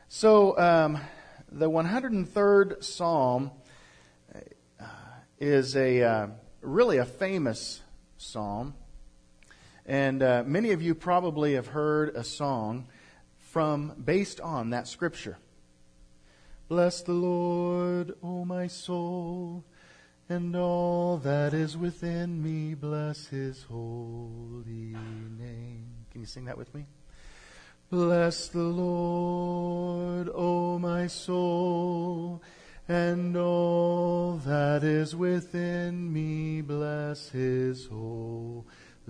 So, the 103rd Psalm is really a famous psalm. And many of you probably have heard a song based on that scripture. Bless the Lord, O my soul, and all that is within me, bless His holy name. Can you sing that with me? Bless the Lord, O my soul, and all that is within me, bless His holy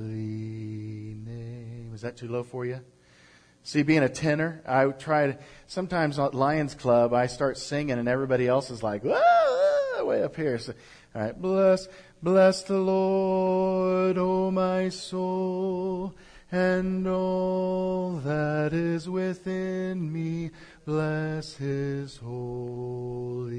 name. Is that too low for you? See, being a tenor, sometimes at Lions Club, I start singing and everybody else is like, whoa, way up here. So, all right, bless the Lord, O my soul, and all that is within me, bless His holy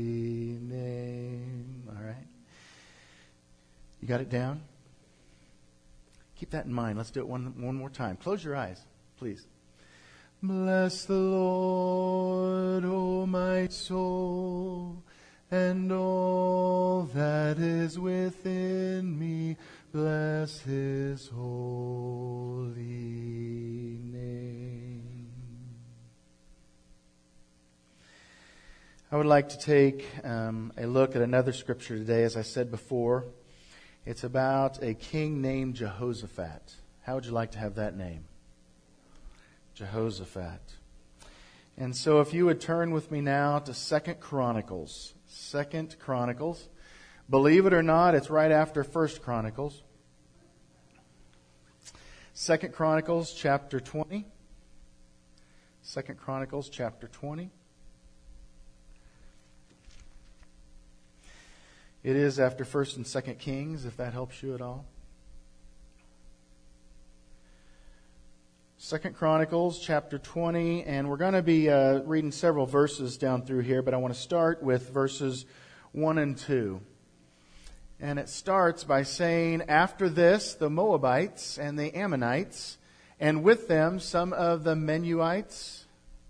name. All right. You got it down? Keep that in mind. Let's do it one more time. Close your eyes, please. Bless the Lord, O my soul, and all that is within me, bless His holy name. I would like to take a look at another scripture today. As I said before, it's about a king named Jehoshaphat. How would you like to have that name? Jehoshaphat. And so if you would turn with me now to 2 Chronicles. 2 Chronicles. Believe it or not, it's right after 1 Chronicles. 2 Chronicles chapter 20. 2 Chronicles chapter 20. It is after 1 and 2 Kings, if that helps you at all. 2 Chronicles chapter 20, and we're going to be reading several verses down through here, but I want to start with verses 1 and 2. And it starts by saying, after this, the Moabites and the Ammonites, and with them some of the Meunites,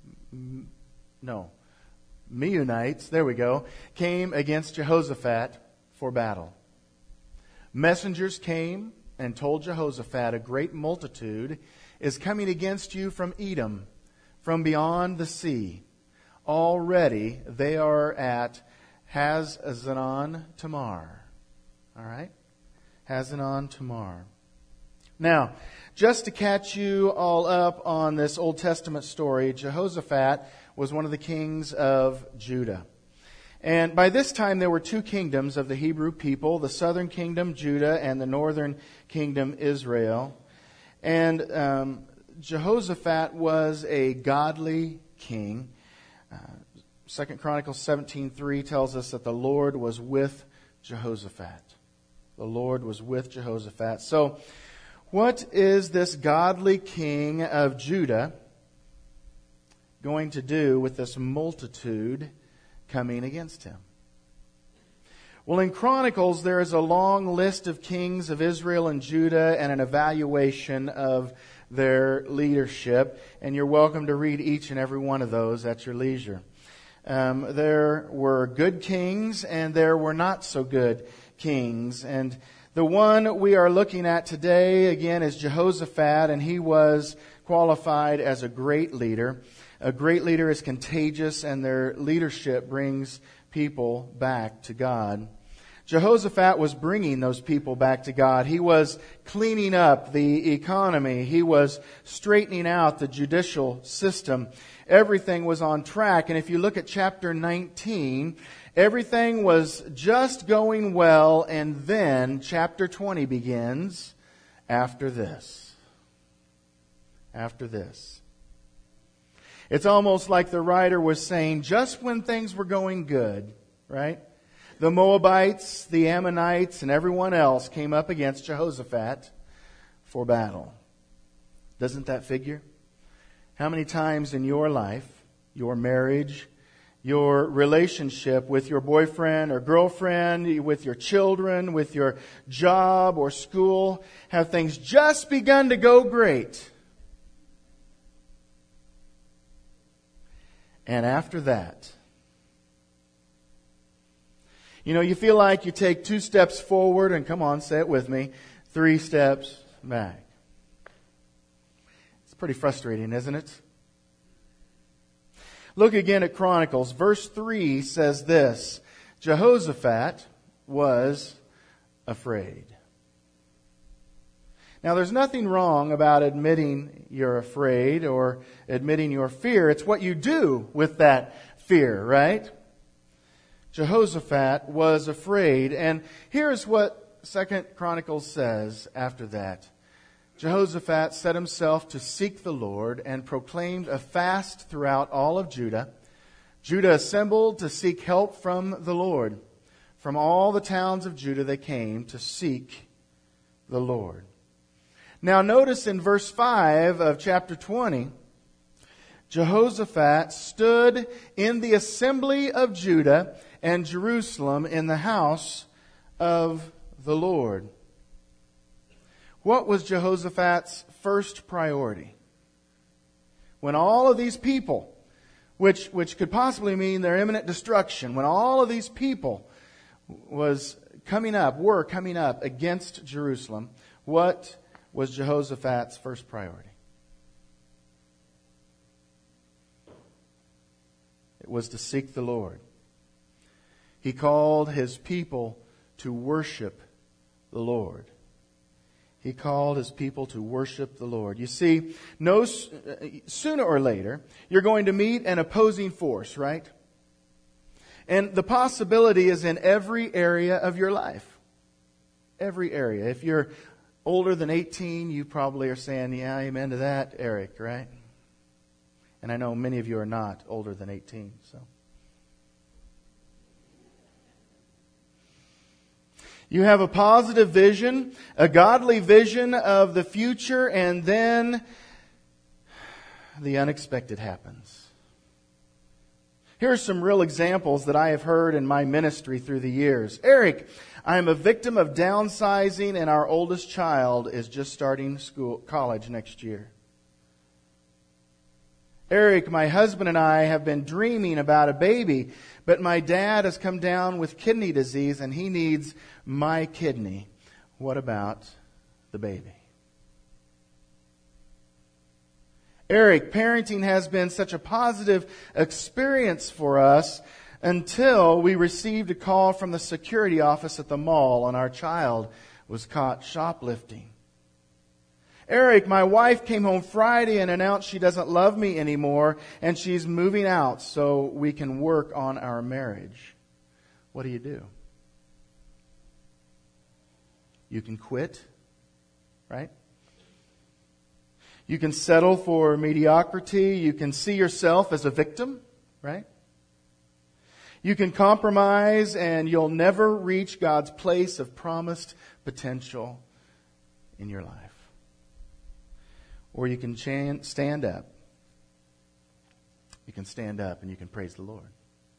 there we go, came against Jehoshaphat for battle. Messengers came and told Jehoshaphat, a great multitude is coming against you from Edom, from beyond the sea. Already they are at Hazanon Tamar. All right? Hazanon Tamar. Now, just to catch you all up on this Old Testament story, Jehoshaphat was one of the kings of Judah. And by this time there were two kingdoms of the Hebrew people, the southern kingdom, Judah, and the northern kingdom, Israel. And Jehoshaphat was a godly king. 2 Chronicles 17:3 tells us that the Lord was with Jehoshaphat. The Lord was with Jehoshaphat. So, what is this godly king of Judah going to do with this multitude coming against him? Well, in Chronicles, there is a long list of kings of Israel and Judah and an evaluation of their leadership. And you're welcome to read each and every one of those at your leisure. There were good kings and there were not so good kings. And the one we are looking at today, again, is Jehoshaphat, and he was qualified as a great leader. A great leader is contagious, and their leadership brings people back to God. Jehoshaphat was bringing those people back to God. He was cleaning up the economy. He was straightening out the judicial system. Everything was on track. And if you look at chapter 19, everything was just going well. And then chapter 20 begins after this. After this. It's almost like the writer was saying, just when things were going good, right? The Moabites, the Ammonites, and everyone else came up against Jehoshaphat for battle. Doesn't that figure? How many times in your life, your marriage, your relationship with your boyfriend or girlfriend, with your children, with your job or school, have things just begun to go great? And after that, you feel like you take 2 steps forward and, come on, say it with me, 3 steps back. It's pretty frustrating, isn't it? Look again at Chronicles. Verse 3 says this: Jehoshaphat was afraid. Now, there's nothing wrong about admitting you're afraid or admitting your fear. It's what you do with that fear, right? Jehoshaphat was afraid. And here's what 2 Chronicles says after that. Jehoshaphat set himself to seek the Lord and proclaimed a fast throughout all of Judah. Judah assembled to seek help from the Lord. From all the towns of Judah they came to seek the Lord. Now notice in verse 5 of chapter 20, Jehoshaphat stood in the assembly of Judah and Jerusalem in the house of the Lord. What was Jehoshaphat's first priority? When all of these people, which could possibly mean their imminent destruction, when all of these people were coming up against Jerusalem, what was Jehoshaphat's first priority? It was to seek the Lord. He called his people to worship the Lord. He called his people to worship the Lord. You see, sooner or later, you're going to meet an opposing force, right? And the possibility is in every area of your life. Every area. If you're older than 18, you probably are saying, yeah, amen to that, Eric, right? And I know many of you are not older than 18, so. You have a positive vision, a godly vision of the future, and then the unexpected happens. Here are some real examples that I have heard in my ministry through the years. Eric, I am a victim of downsizing, and our oldest child is just starting college next year. Eric, my husband and I have been dreaming about a baby, but my dad has come down with kidney disease and he needs my kidney. What about the baby? Eric, parenting has been such a positive experience for us until we received a call from the security office at the mall and our child was caught shoplifting. Eric, my wife came home Friday and announced she doesn't love me anymore and she's moving out so we can work on our marriage. What do? You can quit, right? You can settle for mediocrity. You can see yourself as a victim, right? You can compromise and you'll never reach God's place of promised potential in your life. Or you can stand up. You can stand up and you can praise the Lord.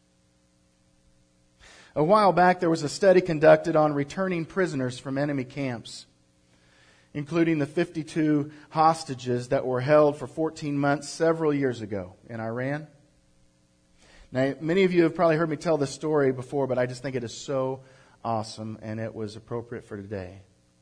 A while back, there was a study conducted on returning prisoners from enemy camps, including the 52 hostages that were held for 14 months several years ago in Iran. Now, many of you have probably heard me tell this story before, but I just think it is so awesome and it was appropriate for today.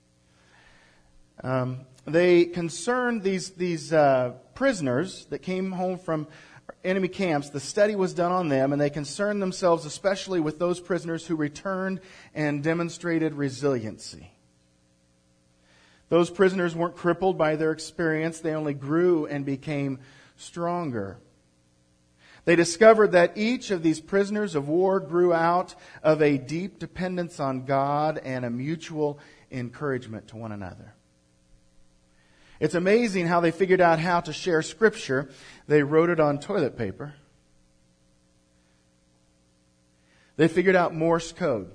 They concerned these prisoners that came home from enemy camps. The study was done on them, and they concerned themselves especially with those prisoners who returned and demonstrated resiliency. Those prisoners weren't crippled by their experience. They only grew and became stronger. They discovered that each of these prisoners of war grew out of a deep dependence on God and a mutual encouragement to one another. It's amazing how they figured out how to share Scripture. They wrote it on toilet paper. They figured out Morse code.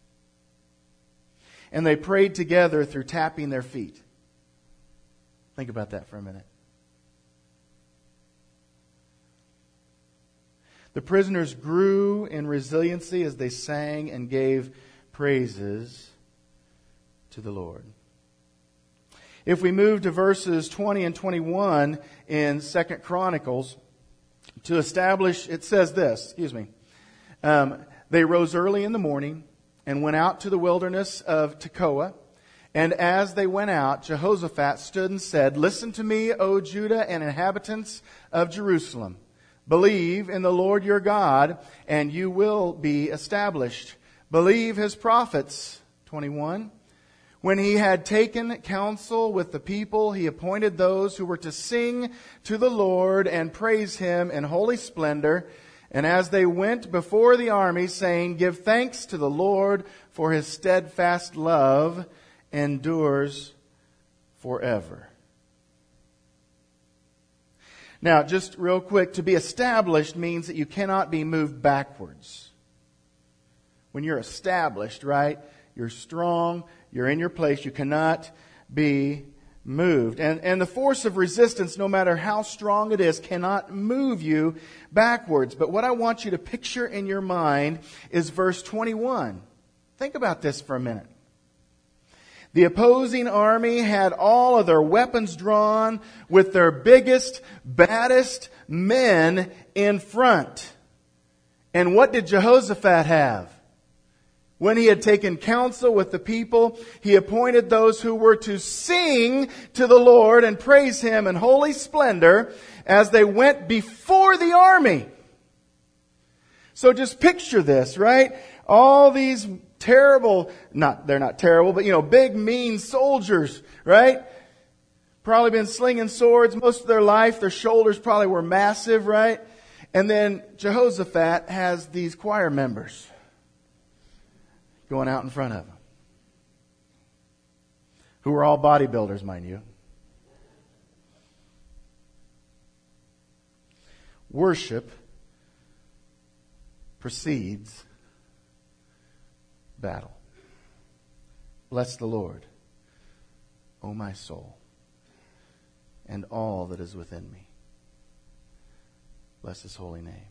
And they prayed together through tapping their feet. Think about that for a minute. The prisoners grew in resiliency as they sang and gave praises to the Lord. If we move to verses 20 and 21 in 2 Chronicles to establish, it says this, they rose early in the morning and went out to the wilderness of Tekoa. And as they went out, Jehoshaphat stood and said, "Listen to me, O Judah and inhabitants of Jerusalem. Believe in the Lord your God, and you will be established. Believe his prophets." 21. When he had taken counsel with the people, he appointed those who were to sing to the Lord and praise him in holy splendor. And as they went before the army, saying, "Give thanks to the Lord, for his steadfast love endures forever." Now, just real quick, to be established means that you cannot be moved backwards. When you're established, right, you're strong, you're in your place, you cannot be moved. And the force of resistance, no matter how strong it is, cannot move you backwards. But what I want you to picture in your mind is verse 21. Think about this for a minute. The opposing army had all of their weapons drawn with their biggest, baddest men in front. And what did Jehoshaphat have? When he had taken counsel with the people, he appointed those who were to sing to the Lord and praise him in holy splendor as they went before the army. So just picture this, right? All these terrible, they're not terrible, but big, mean soldiers, right? Probably been slinging swords most of their life. Their shoulders probably were massive, right? And then Jehoshaphat has these choir members going out in front of him, who are all bodybuilders, mind you. Worship precedes battle. Bless the Lord, O my soul, and all that is within me. Bless his holy name.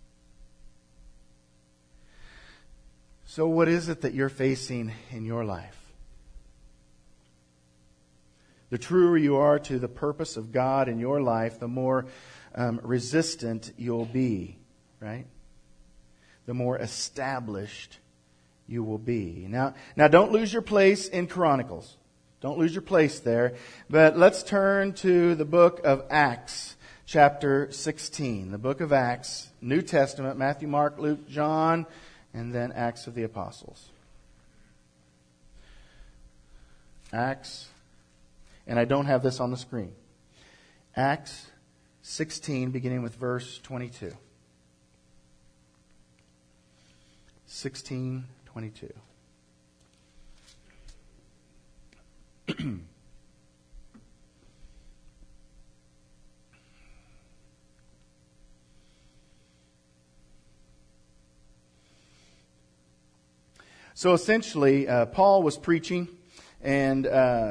So what is it that you're facing in your life? The truer you are to the purpose of God in your life, the more resistant you'll be, right? The more established you will be. Now don't lose your place in Chronicles. Don't lose your place there. But let's turn to the book of Acts, chapter 16. The book of Acts, New Testament, Matthew, Mark, Luke, John, and then Acts of the Apostles. Acts, and I don't have this on the screen. Acts 16, beginning with verse 22. 16:22. So essentially, Paul was preaching, and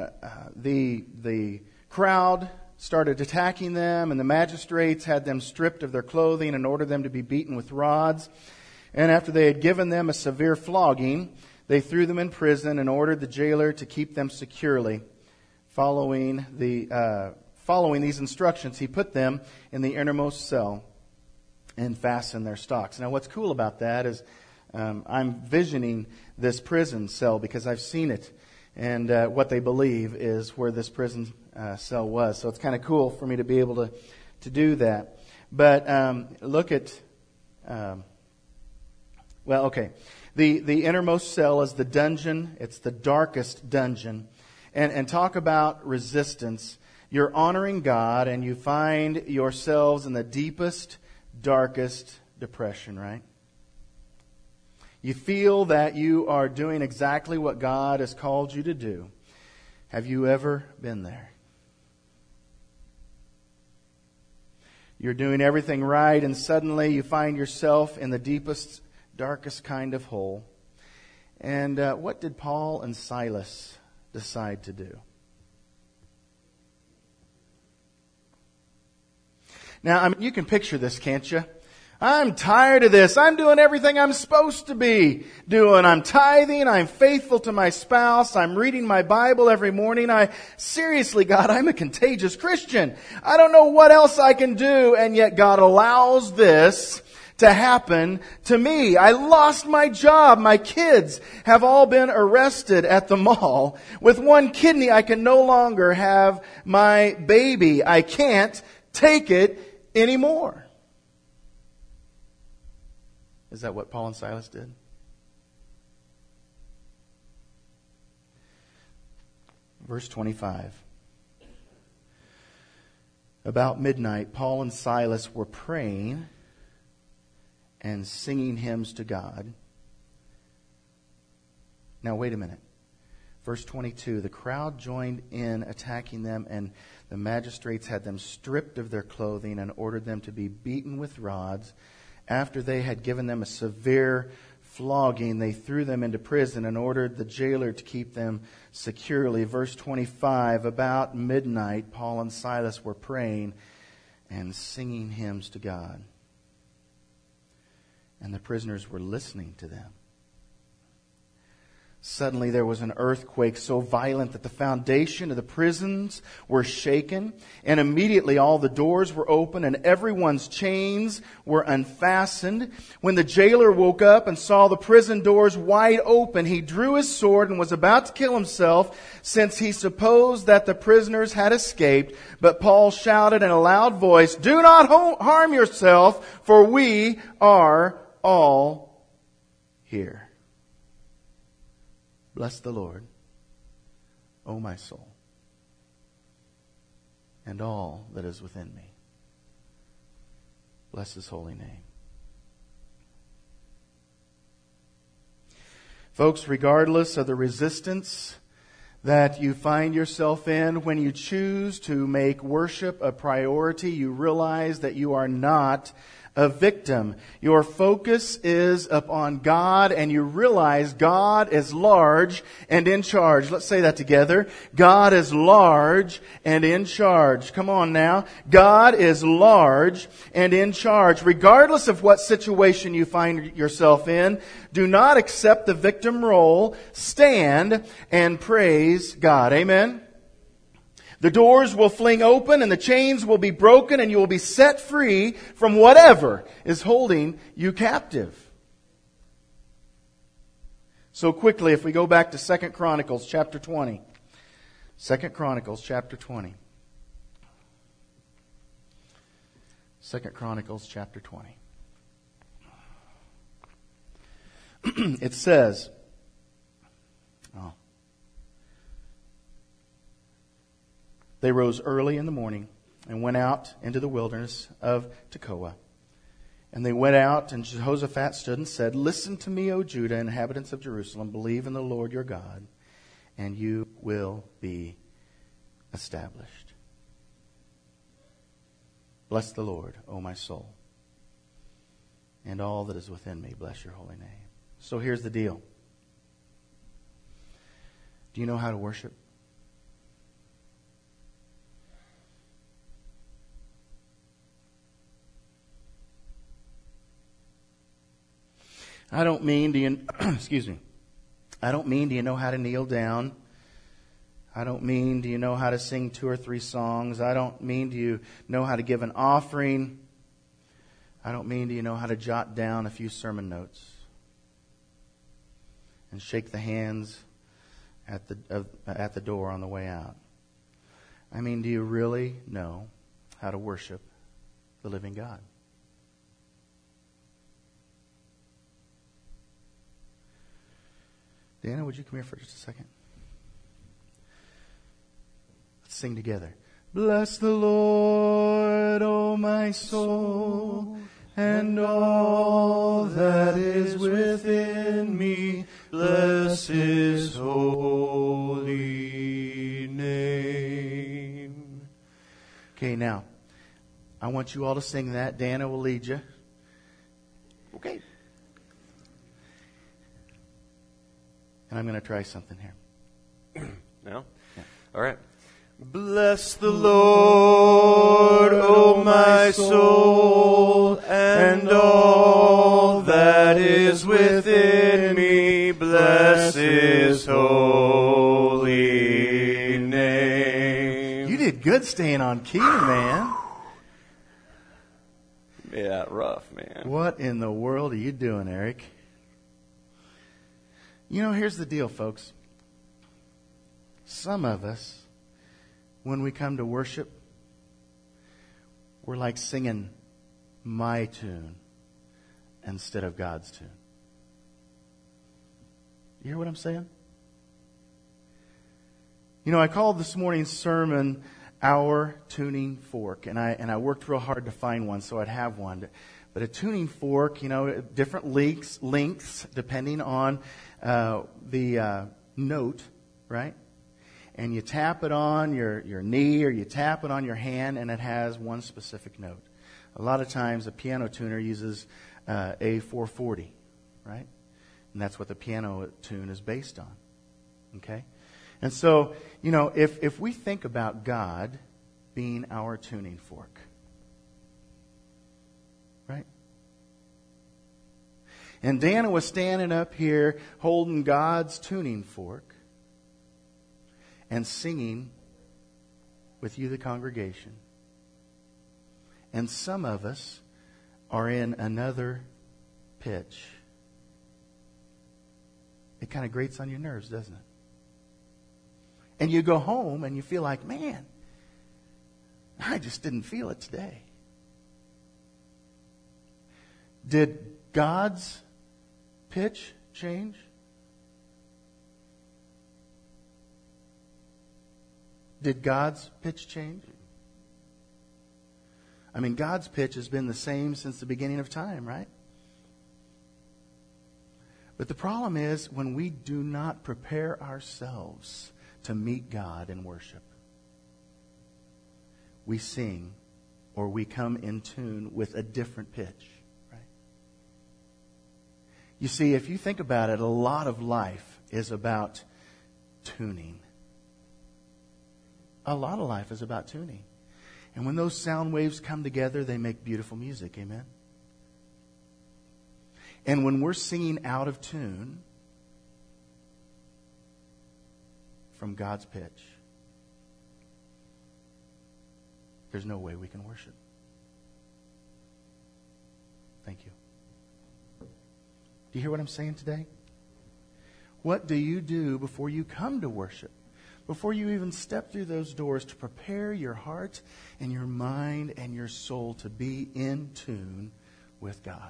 the crowd started attacking them, and the magistrates had them stripped of their clothing and ordered them to be beaten with rods. And after they had given them a severe flogging, they threw them in prison and ordered the jailer to keep them securely. Following these instructions, he put them in the innermost cell and fastened their stocks. Now, what's cool about that is I'm visioning this prison cell because I've seen it. And what they believe is where this prison cell was. So it's kind of cool for me to be able to do that. But look at... The innermost cell is the dungeon. It's the darkest dungeon. And talk about resistance. You're honoring God and you find yourselves in the deepest, darkest depression, right? You feel that you are doing exactly what God has called you to do. Have you ever been there? You're doing everything right, and suddenly you find yourself in the deepest, darkest kind of hole. And what did Paul and Silas decide to do? Now, you can picture this, can't you? I'm tired of this. I'm doing everything I'm supposed to be doing. I'm tithing. I'm faithful to my spouse. I'm reading my Bible every morning. Seriously, God, I'm a contagious Christian. I don't know what else I can do. And yet God allows this to happen to me. I lost my job. My kids have all been arrested at the mall. With one kidney, I can no longer have my baby. I can't take it anymore. Is that what Paul and Silas did? Verse 25. About midnight, Paul and Silas were praying and singing hymns to God. Now, wait a minute. Verse 22, the crowd joined in attacking them, and the magistrates had them stripped of their clothing and ordered them to be beaten with rods. After they had given them a severe flogging, they threw them into prison and ordered the jailer to keep them securely. Verse 25, about midnight, Paul and Silas were praying and singing hymns to God. And the prisoners were listening to them. Suddenly there was an earthquake so violent that the foundation of the prisons were shaken, and immediately all the doors were open and everyone's chains were unfastened. When the jailer woke up and saw the prison doors wide open, he drew his sword and was about to kill himself, since he supposed that the prisoners had escaped. But Paul shouted in a loud voice, "Do not harm yourself, for we are all here." Bless the Lord, O my soul, and all that is within me. Bless His holy name. Folks, regardless of the resistance that you find yourself in, when you choose to make worship a priority, you realize that you are not a victim. Your focus is upon God, and you realize God is large and in charge. Let's say that together. God is large and in charge. Come on now. God is large and in charge. Regardless of what situation you find yourself in, do not accept the victim role. Stand and praise God. Amen. The doors will fling open and the chains will be broken, and you will be set free from whatever is holding you captive. So quickly, if we go back to 2 Chronicles chapter 20. 2 Chronicles chapter 20. 2 Chronicles chapter 20. It says, they rose early in the morning and went out into the wilderness of Tekoa. And they went out, and Jehoshaphat stood and said, "Listen to me, O Judah, inhabitants of Jerusalem. Believe in the Lord your God, and you will be established. Bless the Lord, O my soul, and all that is within me. Bless your holy name." So here's the deal. Do you know how to worship? I don't mean, do you, excuse me. I don't mean, do you know how to kneel down? I don't mean, do you know how to sing 2 or 3 songs? I don't mean, do you know how to give an offering? I don't mean, do you know how to jot down a few sermon notes and shake the hands at the door on the way out? I mean, do you really know how to worship the living God? Dana, would you come here for just a second? Let's sing together. Bless the Lord, O my soul, and all that is within me. Bless His holy name. Okay, now, I want you all to sing that. Dana will lead you. Okay. And I'm going to try something here. No? Yeah. All right. Bless the Lord, O my soul, and and all that is within me, bless His holy name. You did good staying on key, man. Yeah, rough, man. What in the world are you doing, Eric? You know, here's the deal, folks. Some of us, when we come to worship, we're like singing my tune instead of God's tune. You hear what I'm saying? You know, I called this morning's sermon Our Tuning Fork, and I worked real hard to find one so I'd have one. But a tuning fork, you know, different lengths depending on the note, right? And you tap it on your knee or you tap it on your hand, and it has one specific note. A lot of times a piano tuner uses A440, right? And that's what the piano tune is based on, okay? And so, you know, if we think about God being our tuning fork, right? And Dana was standing up here holding God's tuning fork and singing with you, the congregation. And some of us are in another pitch. It kind of grates on your nerves, doesn't it? And you go home and you feel like, man, I just didn't feel it today. Did God's pitch change? Did God's pitch change? I mean, God's pitch has been the same since the beginning of time, right? But the problem is when we do not prepare ourselves to meet God in worship, we sing or we come in tune with a different pitch, right? You see, if you think about it, a lot of life is about tuning. A lot of life is about tuning. And when those sound waves come together, they make beautiful music. Amen? And when we're singing out of tune from God's pitch, there's no way we can worship. Thank you. Do you hear what I'm saying today? What do you do before you come to worship? Before you even step through those doors to prepare your heart and your mind and your soul to be in tune with God?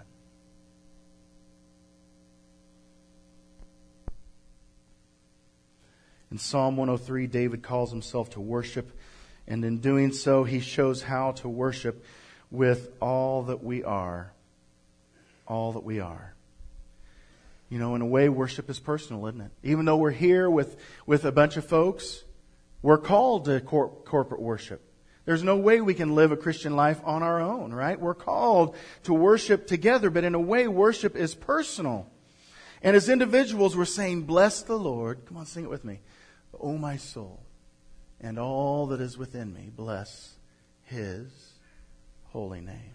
In Psalm 103, David calls himself to worship, and in doing so, he shows how to worship with all that we are. All that we are. You know, in a way, worship is personal, isn't it? Even though we're here with a bunch of folks, we're called to corporate worship. There's no way we can live a Christian life on our own, right? We're called to worship together, but in a way, worship is personal. And as individuals, we're saying, bless the Lord. Come on, sing it with me. O my soul, and all that is within me, bless His holy name.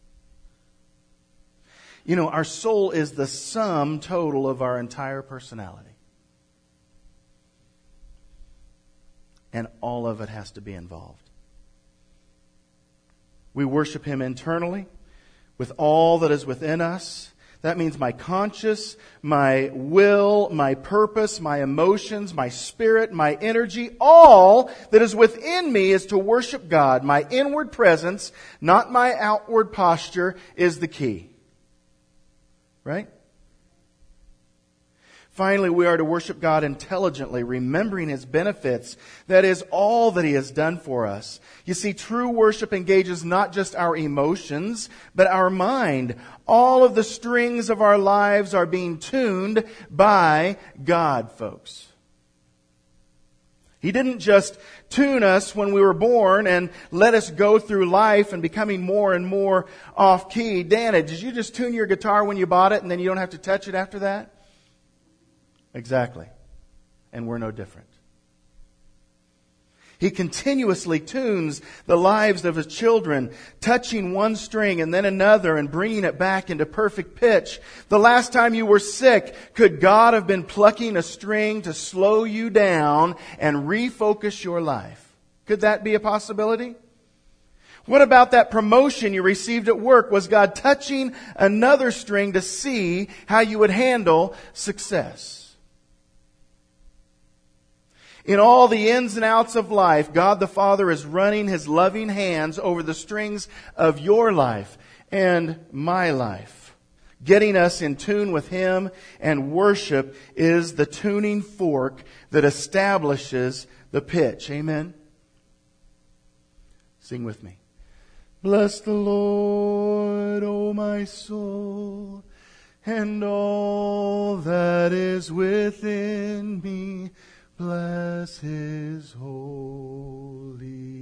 You know, our soul is the sum total of our entire personality. And all of it has to be involved. We worship Him internally with all that is within us. That means my conscience, my will, my purpose, my emotions, my spirit, my energy, all that is within me is to worship God. My inward presence, not my outward posture, is the key. Right? Finally, we are to worship God intelligently, remembering His benefits. That is all that He has done for us. You see, true worship engages not just our emotions, but our mind. All of the strings of our lives are being tuned by God, folks. He didn't just tune us when we were born and let us go through life and becoming more and more off key. Dana, did you just tune your guitar when you bought it and then you don't have to touch it after that? Exactly. And we're no different. He continuously tunes the lives of His children, touching one string and then another and bringing it back into perfect pitch. The last time you were sick, could God have been plucking a string to slow you down and refocus your life? Could that be a possibility? What about that promotion you received at work? Was God touching another string to see how you would handle success? In all the ins and outs of life, God the Father is running His loving hands over the strings of your life and my life. Getting us in tune with Him, and worship is the tuning fork that establishes the pitch. Amen? Sing with me. Bless the Lord, O my soul, and all that is within me. Bless His holy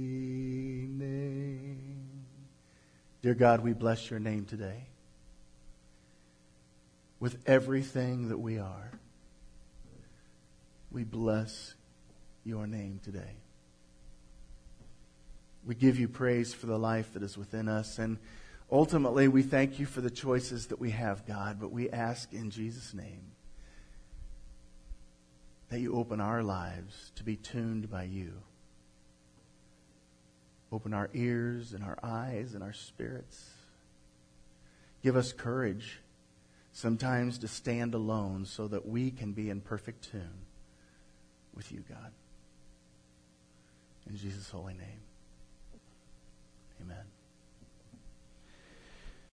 name. Dear God, we bless Your name today. With everything that we are, we bless Your name today. We give You praise for the life that is within us, and ultimately we thank You for the choices that we have, God, but we ask in Jesus' name that You open our lives to be tuned by You. Open our ears and our eyes and our spirits. Give us courage sometimes to stand alone so that we can be in perfect tune with You, God. In Jesus' holy name, amen.